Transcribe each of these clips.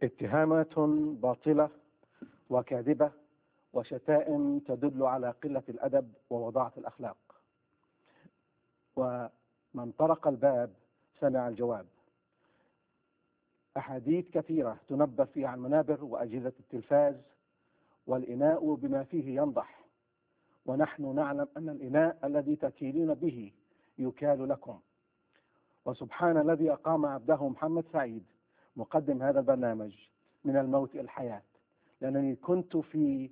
اتهامات باطلة وكاذبة وشتائم تدل على قلة الأدب ووضاعة الأخلاق. ومن طرق الباب سمع الجواب. أحاديث كثيرة تنبه فيها عن منابر وأجهزة التلفاز، والإناء بما فيه ينضح، ونحن نعلم أن الإناء الذي تكيلون به يكال لكم. وسبحان الذي أقام عبده محمد سعيد مقدم هذا البرنامج من الموت إلى الحياة، لأنني كنت في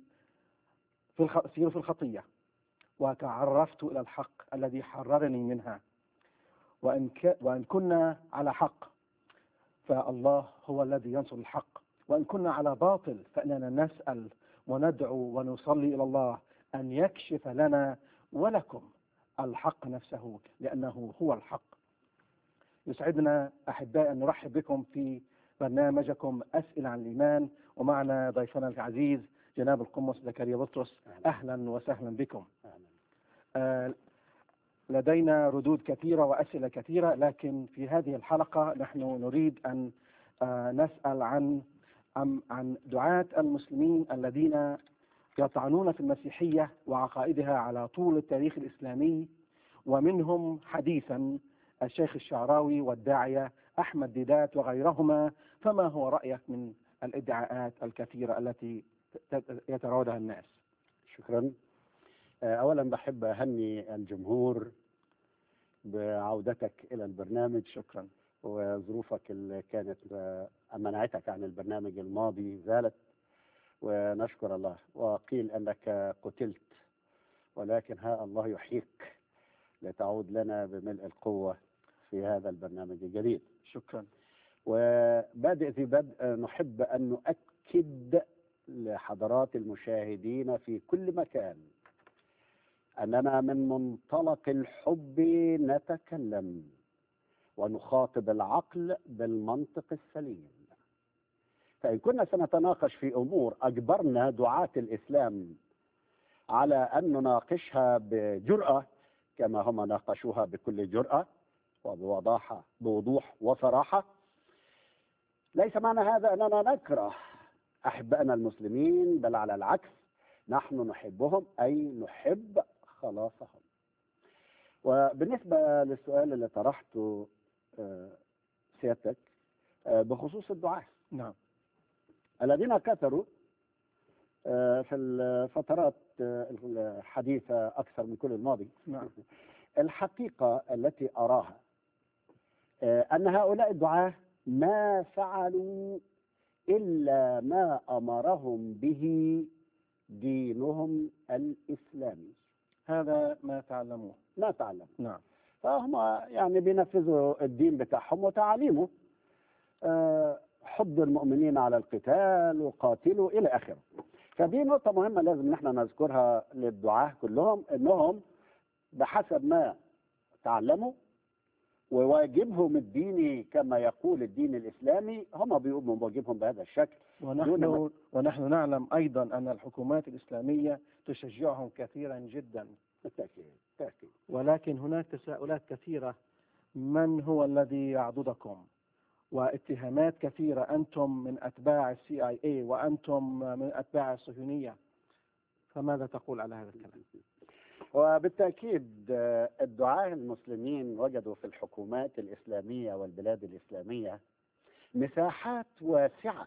الخطية وتعرفت إلى الحق الذي حررني منها. وإن كنا على حق فالله هو الذي ينصر الحق، وإن كنا على باطل فإننا نسأل وندعو ونصلي إلى الله أن يكشف لنا ولكم الحق نفسه، لأنه هو الحق. يسعدنا أحباء أن نرحب بكم في برنامجكم أسئلة عن الإيمان، ومعنا ضيفنا العزيز جناب القمص زكريا بطرس. أهلا وسهلا بكم. لدينا ردود كثيرة وأسئلة كثيرة، لكن في هذه الحلقة نحن نريد أن نسأل عن دعاة المسلمين الذين يطعنون في المسيحية وعقائدها على طول التاريخ الإسلامي، ومنهم حديثا الشيخ الشعراوي والداعية أحمد ديدات وغيرهما. فما هو رأيك من الادعاءات الكثيرة التي يتراودها الناس؟ شكرا. أولا بحب أهني الجمهور بعودتك إلى البرنامج. شكرا. وظروفك اللي كانت منعتك عن البرنامج الماضي زالت، ونشكر الله. وقيل أنك قتلت، ولكن ها الله يحييك لتعود لنا بملء القوة في هذا البرنامج الجديد. شكرا. وبادئ في بدء نحب أن نؤكد لحضرات المشاهدين في كل مكان أننا من منطلق الحب نتكلم ونخاطب العقل بالمنطق السليم. فإن كنا سنتناقش في أمور أجبرنا دعاة الإسلام على أن نناقشها بجرأة كما هم ناقشوها بكل جرأة بوضوح وصراحة، ليس معنى هذا أننا نكره أحبائنا المسلمين، بل على العكس نحن نحبهم، أي نحب خلاصهم. وبالنسبة للسؤال اللي طرحته سيادتك بخصوص الدعاة، نعم، الذين كثروا في الفترات الحديثة أكثر من كل الماضي، نعم. الحقيقة التي أراها أن هؤلاء الدعاة ما فعلوا إلا ما أمرهم به دينهم الإسلامي. هذا ما تعلموه. ما تعلم. نعم. فهم يعني بينفذوا الدين بتاعهم وتعاليمه، حض المؤمنين على القتال وقاتلوا إلى آخره. فدي نقطة مهمة لازم نحن نذكرها للدعاة كلهم، إنهم بحسب ما تعلموا وواجبهم الديني كما يقول الدين الإسلامي، هم بيقوموا بواجبهم بهذا الشكل. ونحن نعلم أيضا أن الحكومات الإسلامية تشجعهم كثيرا جدا. بالتأكيد. ولكن هناك تساؤلات كثيرة: من هو الذي يعضدكم؟ واتهامات كثيرة: أنتم من أتباع CIA وأنتم من أتباع الصهيونية. فماذا تقول على هذا الكلام؟ وبالتأكيد الدعاة المسلمين وجدوا في الحكومات الإسلامية والبلاد الإسلامية مساحات واسعة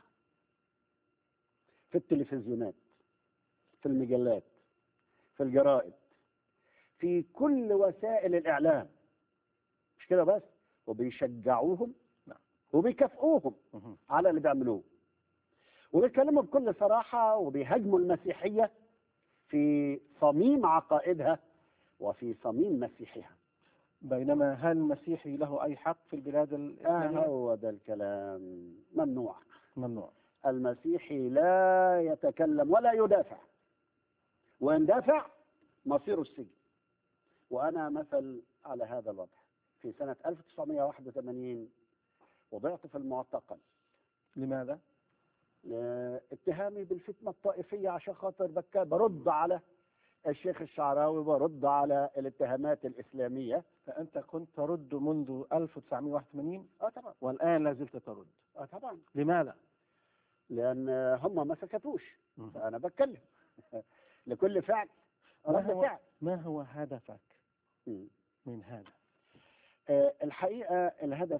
في التلفزيونات، في المجلات، في الجرائد، في كل وسائل الإعلام. مش كده بس، وبيشجعوهم وبيكافئوهم على اللي بيعملوه، وبيتكلموا بكل صراحة، وبيهاجموا المسيحية في صميم عقائدها وفي صميم مسيحها. بينما هل المسيحي له أي حق في البلاد الإسلامية؟ هو ده الكلام. ممنوع. المسيحي لا يتكلم ولا يدافع، وإن دافع مصيره السجن. وأنا مثل على هذا الوضع. في سنة 1981 وضعت في المعتقل. لماذا؟ اتهامي بالفتنة الطائفية، عشان خاطر برد على الشيخ الشعراوي، برد على الاتهامات الإسلامية. فأنت كنت ترد منذ 1981؟ طبعا. والآن لا زلت ترد؟ طبعا. لماذا؟ لأن هم ما سكتوش، مم. فأنا بتكلم. لكل فعل رد فعل. ما هو هدفك مم. من هذا؟ الحقيقة الهدف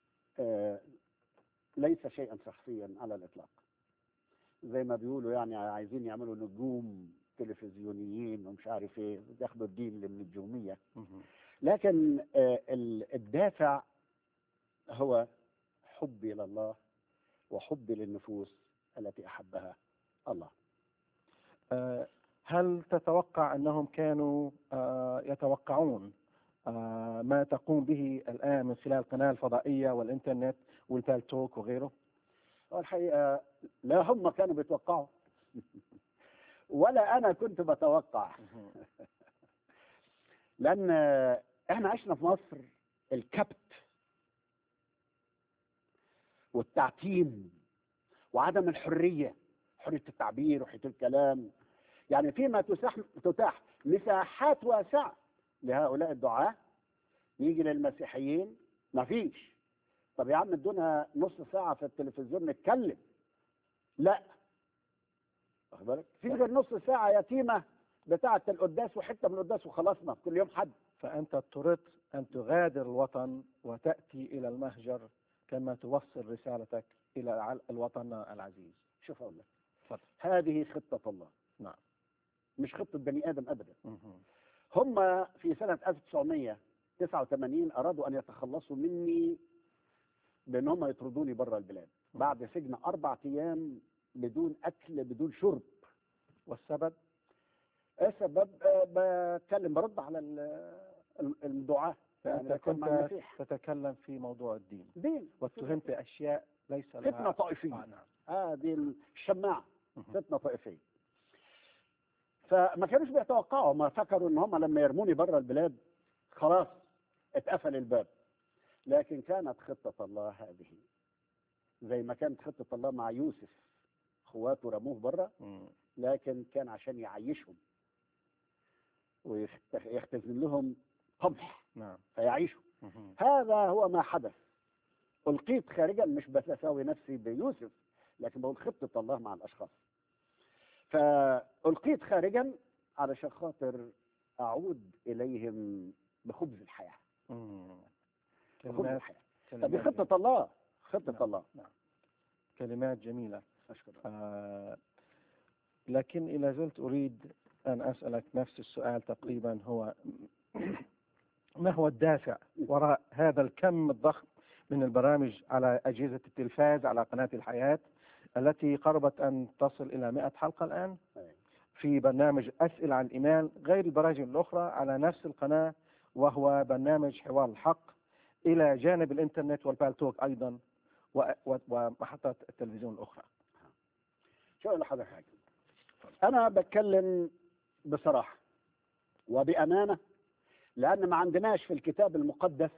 ليس شيئا شخصيا على الإطلاق. زي ما بيقولوا يعني عايزين يعملوا نجوم تلفزيونيين ومش عارف ايه، ياخدوا الدين من النجومية. مم. لكن الدافع هو حبي إلى الله وحبي للنفوس التي أحبها الله. هل تتوقع أنهم كانوا يتوقعون ما تقوم به الآن من خلال القناة الفضائية والإنترنت والبالتوك وغيره؟ والحقيقة لا هم كانوا بيتوقعوا ولا أنا كنت بتوقع. لأن إحنا عشنا في مصر الكبت والتعتيم وعدم الحرية، حرية التعبير وحرية الكلام. يعني فيما تتاح مساحات واسعة لهؤلاء الدعاة، يجي للمسيحيين ما فيش. طب يا عم ادونا نص ساعة في التلفزيون نتكلم، لا واخد بالك، في غير نص ساعة يتيمة بتاعة القداس وحتة من القداس وخلصنا كل يوم حد. فأنت اضطررت أن تغادر الوطن وتأتي إلى المهجر كما توصل رسالتك إلى الوطن العزيز. شوف أقول لك، تفضل. هذه خطة الله، نعم، مش خطة بني آدم أبدا. مهم. هم في سنة 1989 أرادوا أن يتخلصوا مني بأن هم يطردوني بره البلاد بعد سجن 4 أيام بدون أكل بدون شرب. والسبب؟ السبب بتكلم برد على الدعاة. فأنت يعني كان مع كنت المسيح تتكلم في موضوع الدين دين واتهمت أشياء ليس لها فتنة طائفية. نعم. دي الشماعة مهم. فتنة طائفية. فما كانوش بيتوقعوا، ما فكروا ان هم لما يرموني بره البلاد خلاص اتقفل الباب. لكن كانت خطة الله هذه، زي ما كانت خطة الله مع يوسف، اخواته رموه بره مم. لكن كان عشان يعيشهم ويختزن لهم قمح نعم. فيعيشوا. مهم. هذا هو ما حدث. ألقيت خارجا، مش بساوي نفسي بيوسف لكن بقول خطة الله مع الأشخاص. فألقيت خارجا علشان خاطر أعود إليهم بخبز الحياة. مم. بخبز كلمات الحياة. فدي كلمات خطة الله، خطة نعم. الله. نعم. كلمات جميلة. أشكرك. لكن إذا زلت أريد أن أسألك نفس السؤال تقريبا، هو ما هو الدافع وراء هذا الكم الضخم من البرامج على أجهزة التلفاز، على قناة الحياة التي قربت أن تصل إلى 100 حلقة الآن، في برنامج أسئلة عن الإيمان، غير البرامج الأخرى على نفس القناة وهو برنامج حوار الحق، إلى جانب الإنترنت والبالتوك أيضا ومحطات التلفزيون الأخرى؟ شو لحضرتك حاجة، أنا بتكلم بصراحة وبأمانة، لأن ما عندناش في الكتاب المقدس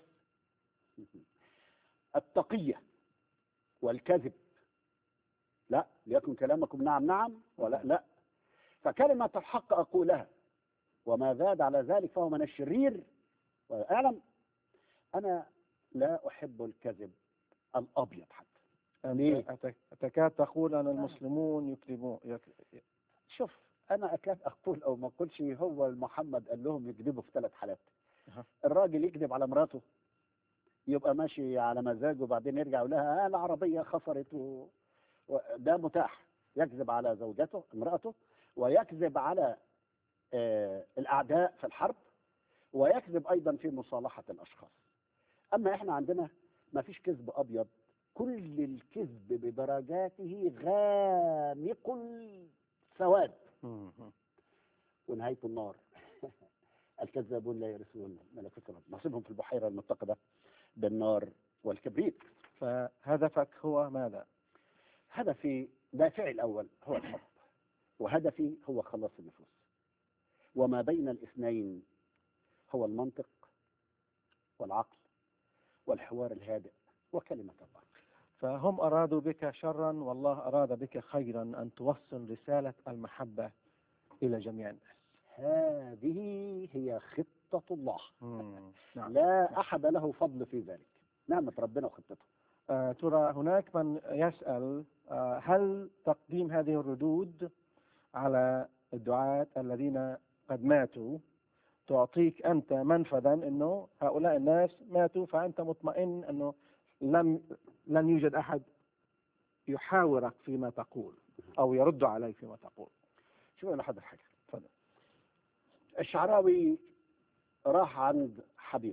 التقية والكذب. لا، ليكن كلامكم نعم نعم ولا لا. فكلمة الحق أقولها، وما زاد على ذلك فهو من الشرير. وأعلم أنا لا أحب الكذب الأبيض حتى. ليه؟ تكاد تقول أن المسلمون يكذبون. شوف، أنا أكاد أقول أو ما أقولش، هو محمد قال لهم يكذبوا في 3 حالات. الراجل يكذب على مراته، يبقى ماشي على مزاجه وبعدين يرجع يقول لها العربية خسرت ده متاح. يكذب على زوجته امرأته، ويكذب على الأعداء في الحرب، ويكذب أيضا في مصالحة الأشخاص. أما إحنا عندنا ما فيش كذب أبيض، كل الكذب بدرجاته غامق السواد ونهاية النار. الكذابون لا يرثون ملكوت السماوات، نصيبهم في البحيرة المتقدة بالنار والكبريت. فهدفك هو ماذا؟ هدفي، دافعي الأول هو الحب، وهدفي هو خلاص النفوس، وما بين الاثنين هو المنطق والعقل والحوار الهادئ وكلمة الله. فهم أرادوا بك شرا والله أراد بك خيرا، أن توصل رسالة المحبة إلى جميع الناس. هذه هي خطة الله. نعم. لا أحد له فضل في ذلك، نعمة ربنا وخطته. ترى هناك من يسأل هل تقديم هذه الردود على الدعاة الذين قد ماتوا تعطيك أنت منفذا أنه هؤلاء الناس ماتوا، فأنت مطمئن أنه لن يوجد أحد يحاورك فيما تقول أو يرد عليك فيما تقول. شوف أنا حاضر حاجة. تفضل. الشعراوي راح عند حبيبه،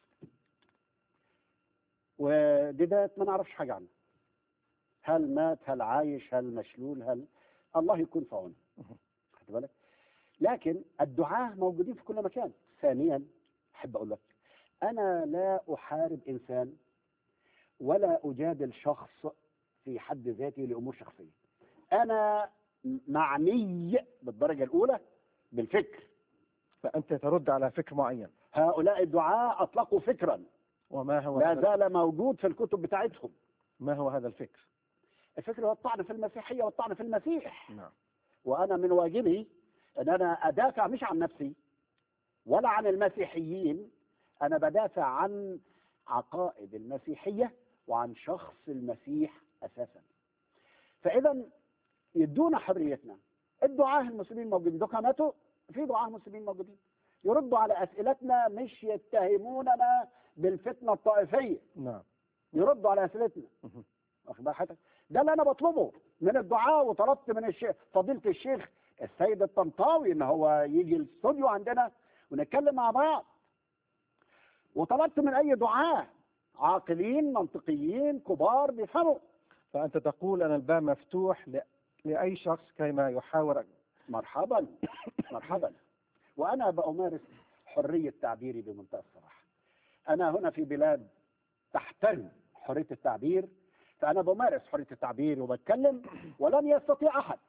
وديدات ما نعرفش حاجة عنه، هل مات، هل عايش، هل مشلول، هل الله يكون في عونه. خد بالك؟ لكن الدعاة موجودين في كل مكان. ثانيا أحب أقول لك أنا لا أحارب إنسان ولا أجادل شخص في حد ذاته لأمور شخصية. أنا معني بالدرجة الأولى بالفكر. فأنت ترد على فكر معين. هؤلاء الدعاة أطلقوا فكرا وما هو لا زال موجود في الكتب بتاعتهم. ما هو هذا الفكر؟ الفكر هو الطعن في المسيحية والطعن في المسيح. نعم. وأنا من واجبي أن أنا أدافع مش عن نفسي ولا عن المسيحيين، أنا بدافع عن عقائد المسيحية وعن شخص المسيح أساسا. فإذا يدونا حريتنا. الدعاة المسلمين موجودين، دكاناته في دعاة مسلمين موجودين يردوا على أسئلتنا، مش يتهموننا بالفتنة الطائفية. نعم. يردوا على أسئلتنا. واخد بال حضرتك؟ ده اللي أنا بطلبه من الدعاة، وطلبت من فضيلة الشيخ السيد الطنطاوي إن هو يجي الاستوديو عندنا ونتكلم مع بعض، وطلبت من أي دعاة عاقلين منطقيين كبار بيفهموا. فأنت تقول أن الباب مفتوح لأي شخص كيما يحاور. مرحبا مرحبا. وأنا بأمارس حرية تعبيري بمنتهى الصراحة. أنا هنا في بلاد تحترم حرية التعبير، فأنا بمارس حرية التعبير وبتكلم، ولن يستطيع أحد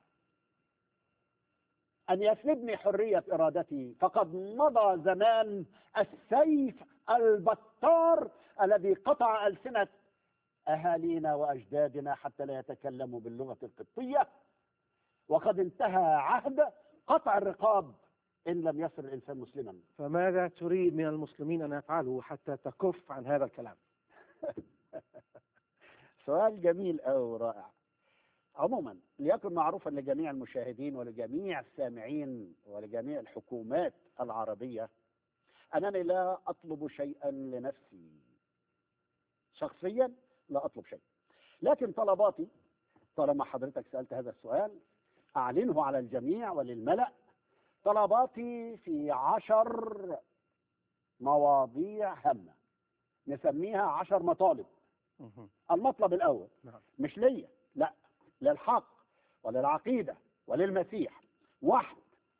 أن يسلبني حرية إرادتي. فقد مضى زمان السيف البتار الذي قطع ألسنة أهالينا وأجدادنا حتى لا يتكلموا باللغة القبطية، وقد انتهى عهد قطع الرقاب إن لم يصر الإنسان مسلما. فماذا تريد من المسلمين أن يفعلوا حتى تكف عن هذا الكلام؟ سؤال جميل أو رائع. عموما ليكن معروفا لجميع المشاهدين ولجميع السامعين ولجميع الحكومات العربية أنني لا أطلب شيئا لنفسي شخصيا، لا أطلب شيء، لكن طلباتي طالما حضرتك سألت هذا السؤال أعلنه على الجميع وللملأ. طلباتي في 10 مواضيع هامة نسميها 10 مطالب. المطلب الأول مش ليا، لا، للحق وللعقيدة وللمسيح. 1،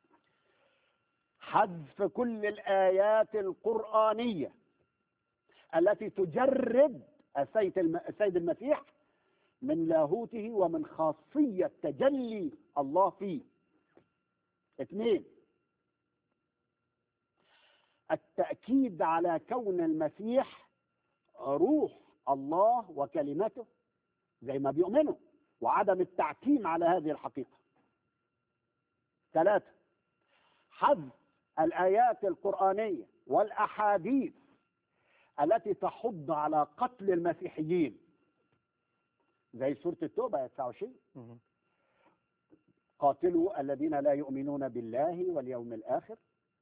حذف كل الآيات القرآنية التي تجرد السيد المسيح من لاهوته ومن خاصية تجلي الله فيه. 2، التأكيد على كون المسيح روح الله وكلمته زي ما بيؤمنوا، وعدم التعتيم على هذه الحقيقة. 3، حذف الآيات القرآنية والأحاديث التي تحض على قتل المسيحيين زي سورة التوبة 29، قاتلوا الذين لا يؤمنون بالله واليوم الآخر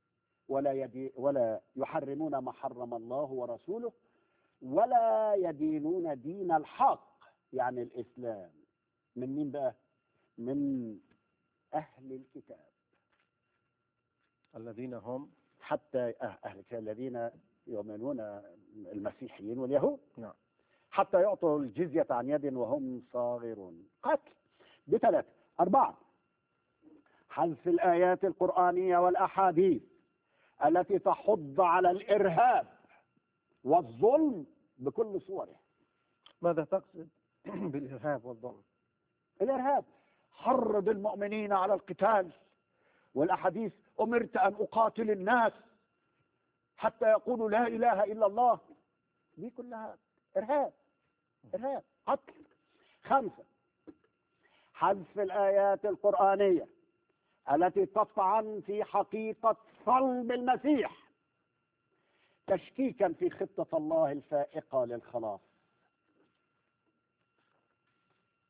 ولا يحرمون ما حرم الله ورسوله ولا يدينون دين الحق، يعني الإسلام. من مين بقى؟ من أهل الكتاب الذين هم حتى أهل الذين يؤمنون المسيحيين واليهود. نعم. حتى يعطوا الجزية عن يد وهم صاغرون. قتل. 3. 4، حذف الآيات القرآنية والأحاديث التي تحض على الإرهاب والظلم بكل صوره. ماذا تقصد بالإرهاب والظلم؟ الإرهاب حرض المؤمنين على القتال، والأحاديث أمرت أن أقاتل الناس حتى يقولوا لا إله إلا الله. دي كلها إرهاب، إرهاب، قتل. 5، حذف الآيات القرآنية التي تطعن في حقيقة صلب المسيح تشكيكا في خطة الله الفائقة للخلاص.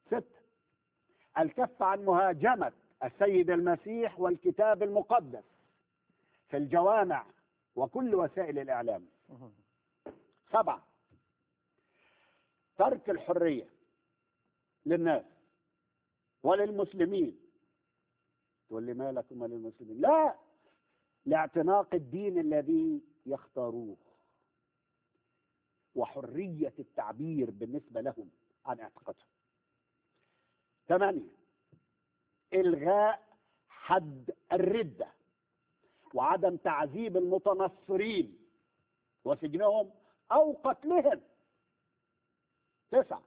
6. الكف عن مهاجمة السيد المسيح والكتاب المقدس في الجوامع وكل وسائل الإعلام. 7. ترك الحرية للناس وللمسلمين. تقول لي مالك ومال المسلمين؟ لا، لاعتناق الدين الذي يختاروه وحرية التعبير بالنسبة لهم عن اعتقادهم. 8. إلغاء حد الردة وعدم تعذيب المتنصرين وسجنهم أو قتلهم. 9.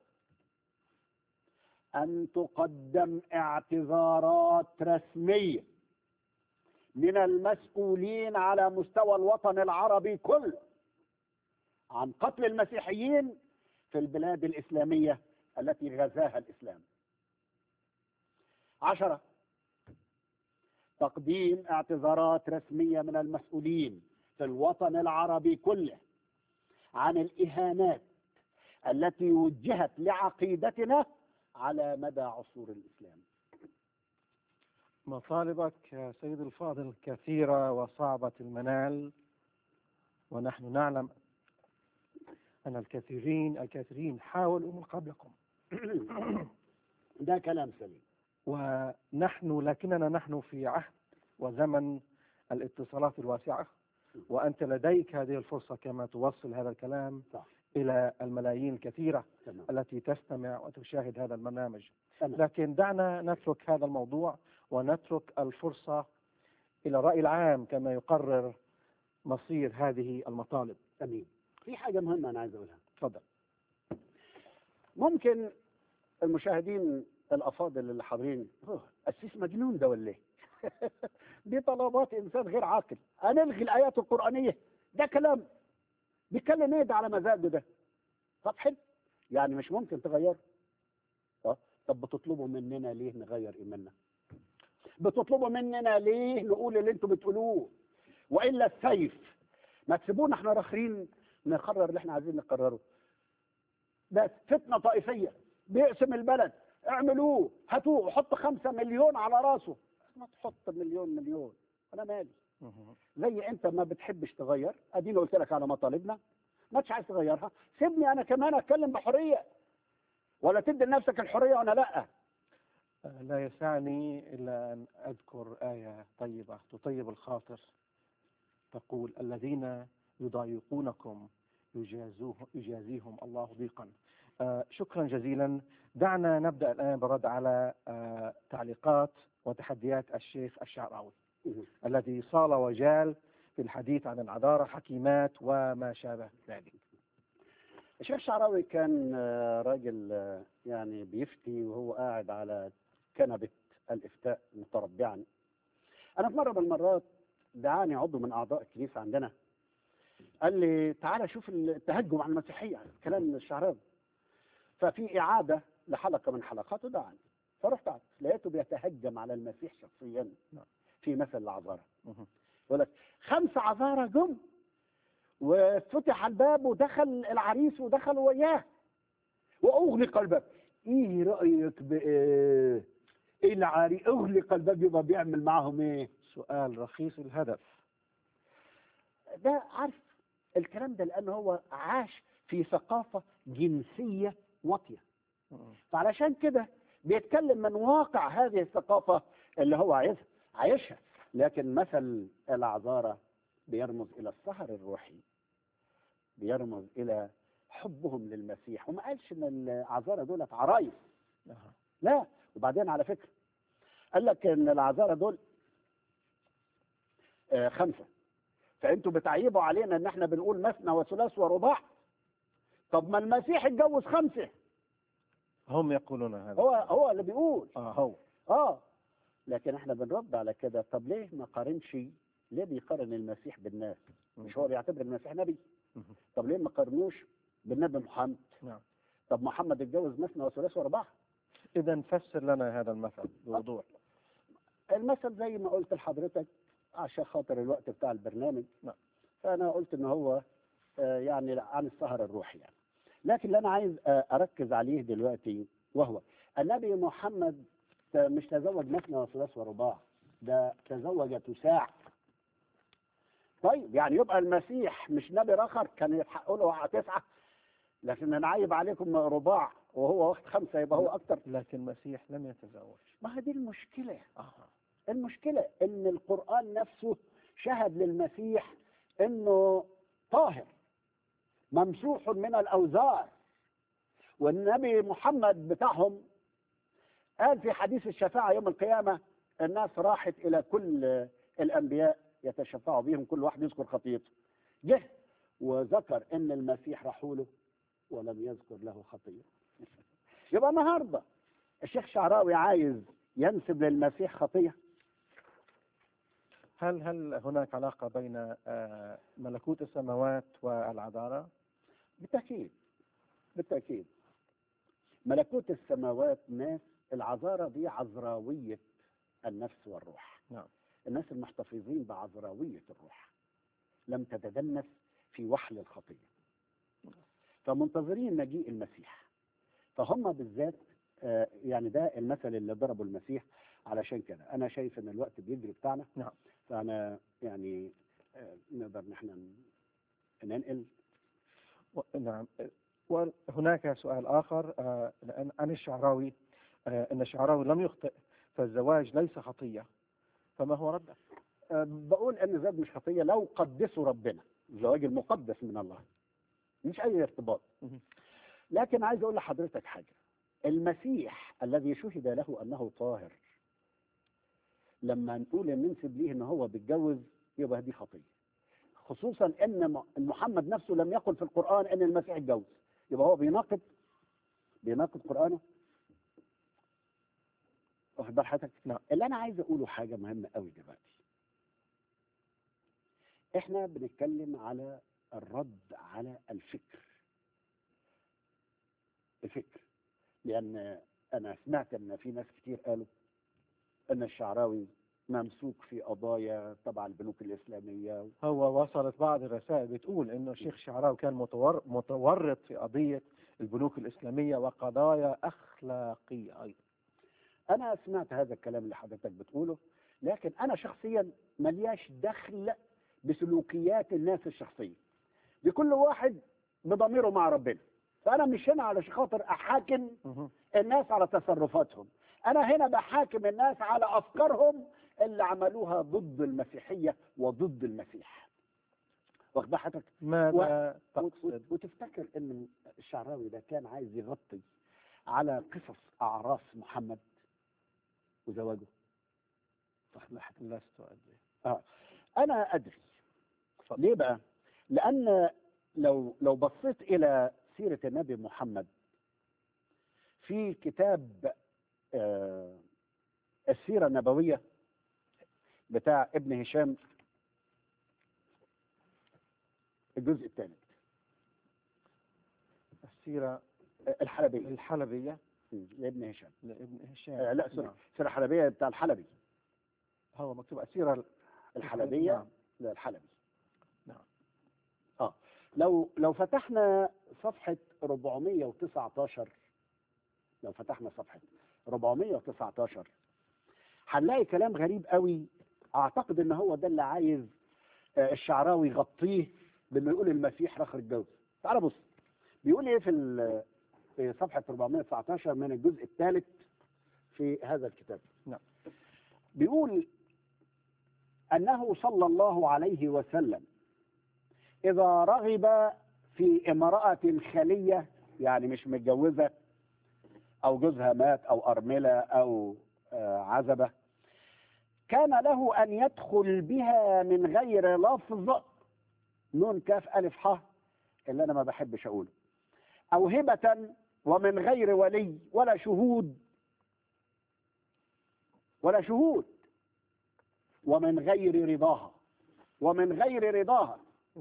أن تقدم اعتذارات رسمية من المسؤولين على مستوى الوطن العربي كله عن قتل المسيحيين في البلاد الإسلامية التي غزاها الإسلام. 10. تقديم اعتذارات رسمية من المسؤولين في الوطن العربي كله عن الإهانات التي وجهت لعقيدتنا على مدى عصور الإسلام. مطالبك يا سيد الفاضل كثيرة وصعبة المنال، ونحن نعلم أن الكثيرين حاولوا من قبلكم. ده كلام سليم. لكننا نحن في عهد وزمن الاتصالات الواسعة، وأنت لديك هذه الفرصة كما توصل هذا الكلام صح. إلى الملايين الكثيرة تمام. التي تستمع وتشاهد هذا البرنامج. تمام. لكن دعنا نترك هذا الموضوع ونترك الفرصة إلى الرأي العام كما يقرر مصير هذه المطالب. أمين. في حاجة مهمة أنا عايز أقولها. تفضل. ممكن المشاهدين الأفاضل اللي حاضرين السيس مجنون ده ولا إيه؟ دي طلبات إنسان غير عاقل. هنلغي الآيات القرآنية؟ ده كلام بيتكلم إيه ده على مزاجه ده؟ طب حلو، يعني مش ممكن تغيره. طب بتطلبوا مننا ليه نغير إيماننا؟ بتطلبوا مننا ليه نقول اللي انتوا بتقولوه؟ وإلا السيف. ما تسيبونا احنا راخرين نقرر اللي احنا عايزين نقرره. ده فتنة طائفية بيقسم البلد. اعملوه، هاتوه وحط 5 مليون على راسه. ما تحط مليون، انا مالي. زي انت ما بتحبش تغير، اديني قلت لك على مطالبنا، ما تش عايز تغيرها، سيبني انا كمان اتكلم بحرية. ولا تدي لنفسك الحرية وانا لا. لا يسعني إلا أن أذكر آية طيبة تطيب الخاطر، تقول: الذين يضايقونكم يجازيهم الله ضيقا. شكرا جزيلا. دعنا نبدأ الآن برد على تعليقات وتحديات الشيخ الشعراوي الذي صال وجال في الحديث عن العذارى حكيمات وما شابه ذلك. الشيخ الشعراوي كان راجل يعني بيفتي وهو قاعد على كنبة الإفتاء متربعا. أنا في مرة من المرات دعاني عضو من أعضاء الكنيسة عندنا، قال لي تعالى شوف التهجم على المسيحية، كلام الشعراوي. ففي إعادة لحلقة من حلقاته دعاني، فرحت لقيته بيتهجم على المسيح شخصيا في مثل العذارى. يقول لك 5 عذارى جم وفتح الباب ودخل العريس ودخل وياه واغلق الباب. ايه رايك بايه؟ العريس اغلق الباب يبقى بيعمل معهم ايه؟ سؤال رخيص الهدف. ده عارف الكلام ده لانه هو عاش في ثقافه جنسيه واطيه، فعلشان كده بيتكلم من واقع هذه الثقافه اللي هو عايشها. لكن مثل العذارى بيرمز الى السهر الروحي، بيرمز الى حبهم للمسيح. وما قالش ان العذارى دولت عرايس، لا. وبعدين على فكره قال لك ان العذارى دول 5، فانتوا بتعيبوا علينا ان احنا بنقول مثنى وثلاث ورباع. طب ما المسيح اتجوز 5. هم يقولون هذا. هو اللي بيقول. هو لكن احنا بنرد على كده. طب ليه ما قارنش؟ ليه بيقارن المسيح بالناس؟ مش هو بيعتبر المسيح نبي؟ طب ليه ما قارنوش بالنبي محمد؟ نعم. طب محمد اتجوز مثنى وثلاث ورباع. اذا فسر لنا هذا المثل بوضوح. المثل زي ما قلت لحضرتك عشان خاطر الوقت بتاع البرنامج. نعم. فانا قلت ان هو يعني عن السهر الروحي يعني. لكن اللي انا عايز اركز عليه دلوقتي وهو النبي محمد مش تزوج مثنى وثلاث ورباع، ده تزوج تساع. طيب يعني يبقى المسيح مش نبي آخر كان يتحقق له 9، لكن انا عايب عليكم رباع وهو واخد 5، يبقى هو اكتر. لكن المسيح لم يتزوج. ما هي دي المشكله. آه. المشكله ان القران نفسه شهد للمسيح انه طاهر ممسوح من الاوزار، والنبي محمد بتاعهم قال في حديث الشفاعه يوم القيامه الناس راحت الى كل الانبياء يتشفعوا بهم، كل واحد يذكر خطيئته. جه وذكر ان المسيح راحوا له ولم يذكر له خطيه. يبقى النهارده الشيخ شعراوي عايز ينسب للمسيح خطيه. هل هناك علاقة بين ملكوت السماوات والعذارى؟ بالتاكيد بالتاكيد. ملكوت السماوات ناس، العذارى دي عذراويه النفس والروح. نعم. الناس المحتفظين بعذراويه الروح لم تتدنس في وحل الخطيه، فمنتظرين مجيء المسيح. فهم بالذات يعني ده المثل اللي ضربه المسيح. علشان كده انا شايف ان الوقت بيجري بتاعنا. نعم. فانا يعني نقدر نحن ننقل. نعم. وهناك سؤال آخر عن الشعراوي، أن الشعراوي لم يخطئ فالزواج ليس خطية، فما هو ردك؟ بقول ان الزواج مش خطيه لو قدسه ربنا، الزواج المقدس من الله، مش اي ارتباط. لكن عايز اقول لحضرتك حاجه، المسيح الذي شهد له انه طاهر لما نقول ننسب ليه ان هو بيتجوز يبقى دي خطيه، خصوصا ان محمد نفسه لم يقل في القران ان المسيح اتجوز، يبقى هو بيناقض قرانه. واخد بال حضرتك؟ نعم. اللي انا عايز اقوله حاجه مهمه قوي دلوقتي، احنا بنتكلم على الرد على الفكر. لان انا سمعت ان في ناس كتير قالوا ان الشعراوي ممسوك في قضايا تبع البنوك الاسلاميه. هو وصلت بعض الرسائل بتقول انه الشيخ شعراوي كان متورط في قضية البنوك الإسلامية وقضايا أخلاقية أيضا. انا سمعت هذا الكلام اللي حضرتك بتقوله، لكن انا شخصيا ملياش دخل بسلوكيات الناس الشخصيه، بكل واحد بضميره مع ربنا. فانا مش هنا علشان خاطر احاكم الناس على تصرفاتهم، انا هنا بحاكم الناس على افكارهم اللي عملوها ضد المسيحيه وضد المسيح. واخد بالك؟ ماذا تقصد؟ وتفتكر ان الشعراوي ده كان عايز يغطي على قصص اعراس محمد وزواجه؟ لست أدري. انا ادري. ليه بقى؟ لان لو بصيت الى سيره النبي محمد في كتاب السيره النبويه بتاع ابن هشام الجزء الثالث، السيرة الحلبيه لابن هشام. لا سوري، نعم. السيره الحلبيه بتاع الحلبي. هو مكتوب السيرة الحلبيه. نعم. للحلبي. نعم. لو فتحنا صفحه 419، لو فتحنا صفحه 419 هنلاقي كلام غريب قوي. اعتقد ان هو ده اللي عايز الشعراوي يغطيه بما يقول المسيح رخر الجوز. تعال بص بيقول ايه في صفحه 419 من الجزء الثالث في هذا الكتاب. نعم. بيقول انه صلى الله عليه وسلم اذا رغب في امراه خليه، يعني مش متجوزه او جوزها مات او ارمله او عزبه، كان له ان يدخل بها من غير لفظ نون كاف الف ح اللي انا ما بحبش اقوله، او هبه، ومن غير ولي ولا شهود ومن غير رضاها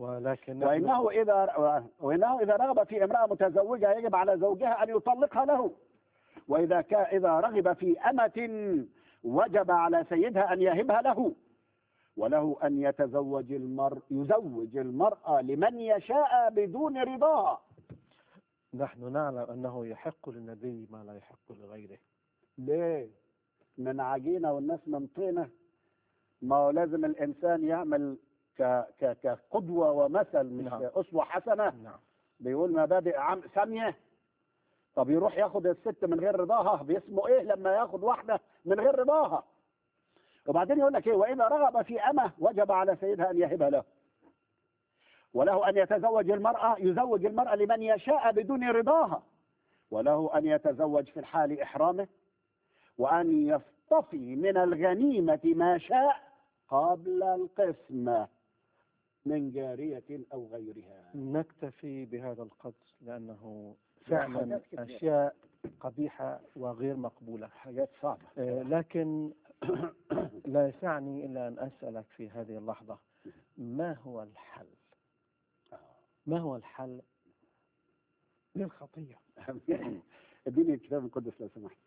وانه اذا رغب في امراه متزوجه يجب على زوجها ان يطلقها له، اذا رغب في امه وجب على سيدها ان يهبها له، وله ان يزوج المرأة لمن يشاء بدون رضاها. نحن نعلم أنه يحق للنبي ما لا يحق لغيره. ليه؟ من عجينة والناس من طينة. ما هو لازم الإنسان يعمل كقدوة ومثل، مش نعم. أسوة حسنة. نعم. بيقول مبادئ سامية. طب يروح ياخد الست من غير رضاها، بيسمه إيه لما ياخد واحدة من غير رضاها؟ وبعدين يقول لك إيه؟ وإذا رغب في أمة وجب على سيدها أن يهبها له، وله أن يتزوج المرأة، يزوج المرأة لمن يشاء بدون رضاها، وله أن يتزوج في الحال إحرامه، وأن يصطفي من الغنيمة ما شاء قبل القسمة من جارية أو غيرها. نكتفي بهذا القدر لأنه حاجات فعلا كتير. أشياء قبيحة وغير مقبولة. حاجات صعبة. لكن لا يسعني إلا أن أسألك في هذه اللحظة، ما هو الحل؟ ما هو الحل للخطية؟ اديني الكتاب المقدس لو سمحت.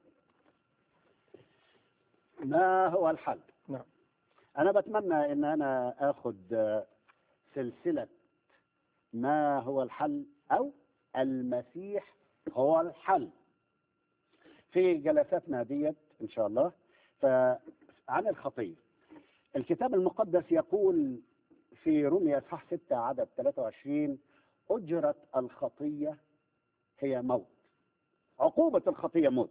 ما هو الحل؟ نعم. أنا بتمنى إن أنا آخذ سلسلة ما هو الحل أو المسيح هو الحل في جلساتنا ديت إن شاء الله. فعن الخطية، الكتاب المقدس يقول في رومية اصحاح 6 عدد 23: أجرة الخطية هي موت. عقوبة الخطية موت.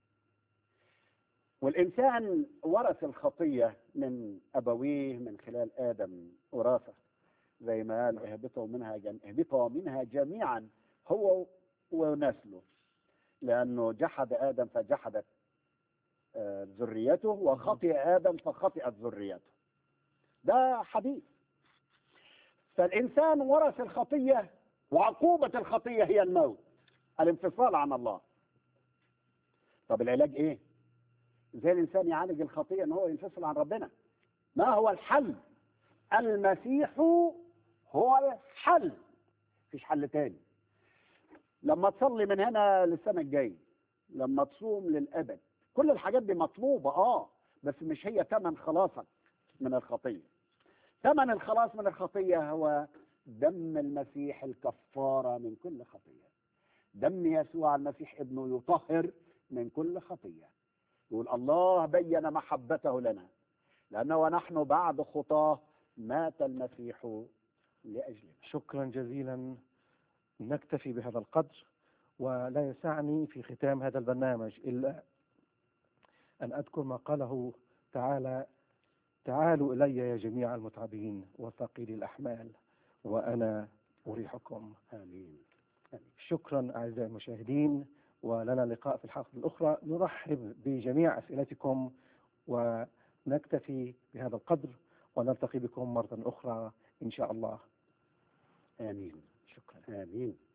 والإنسان ورث الخطية من أبويه من خلال آدم وراثة، زي ما قال اهبطوا منها جميعا هو ونسله، لأنه جحد آدم فجحدت ذريته، وخطئ آدم فخطئت ذريته. ده حديث. فالإنسان ورث الخطية، وعقوبة الخطية هي الموت، الانفصال عن الله. طب العلاج إيه؟ زي الإنسان يعالج الخطية إن هو ينفصل عن ربنا. ما هو الحل؟ المسيح هو الحل، مفيش حل تاني. لما تصلي من هنا للسنة الجاية، لما تصوم للأبد، كل الحاجات دي مطلوبة بس مش هي ثمن خلاصك من الخطية. ثمن الخلاص من الخطية هو دم المسيح الكفارة من كل خطية. دم يسوع المسيح ابنه يطهر من كل خطية. يقول الله بين محبته لنا لأنه ونحن بعد خطاه مات المسيح لأجلنا. شكرا جزيلا. نكتفي بهذا القدر، ولا يسعني في ختام هذا البرنامج إلا أن أذكر ما قاله تعالى: تعالوا إلي يا جميع المتعبين وثقيلي الأحمال وأنا أريحكم. آمين. شكرا أعزائي المشاهدين، ولنا لقاء في الحلقة الأخرى. نرحب بجميع أسئلتكم، ونكتفي بهذا القدر، ونلتقي بكم مرة أخرى إن شاء الله. آمين. شكرا. آمين.